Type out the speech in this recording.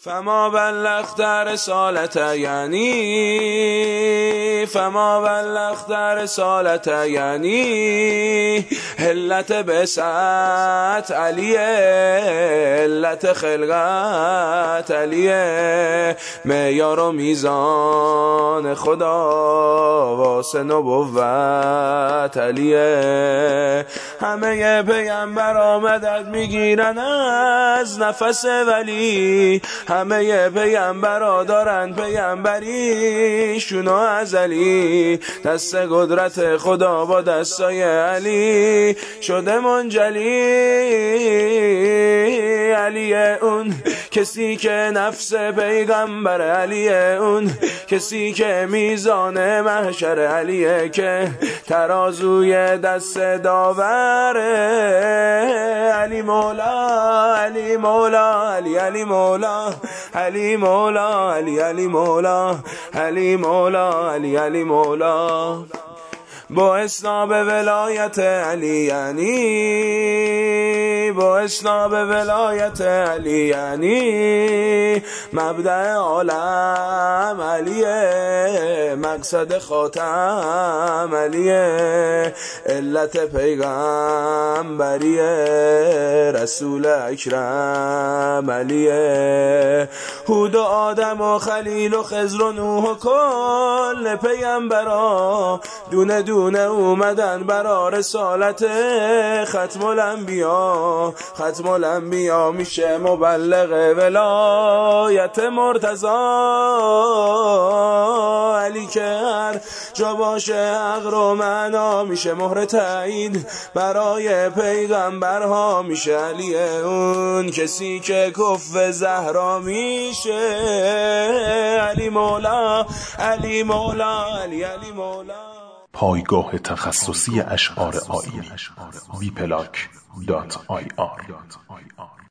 فما بلغت رسالت یعنی علت بعثت علیه، علت خلقت علیه، معیار و میزان خدا واسه نبوت علیه. همه پیغمبرا مدد میگیرن از نفس ولی، همه پیغمبرا دارن پیغمبریشونو ازلی، دست قدرت خدا با دستای علی شده منجلی. علی اون کسی که نفس پیغمبر، علی اون کسی که میزان محشر، علیه که ترازوی دست داوره. علی مولا، علی مولا، علی مولا، علی مولا، علی مولا، علی مولا، علی مولا. با اسناب ولایت علی یعنی، با اسناب ولایت علی یعنی مبدأ عالم علیه، مقصد خاتم علیه، علت پیغمبریه، رسول اکرم علیه. هود و آدم و خلیل و خضر و نوح و کل پیغمبرا دونه دونه اومدن برا رسالت ختم الانبیا. ختم الانبیا میشه مبلغ ولایت مرتضی. علی که هر جا باشه حق و معنا میشه مهر تعیین برای پیغمبرها میشه. علی اون کسی که کف زهرا میشه. علی مولا، علی مولا، علی مولا. پایگاه تخصصی اشعار آیینی www.bplak.ir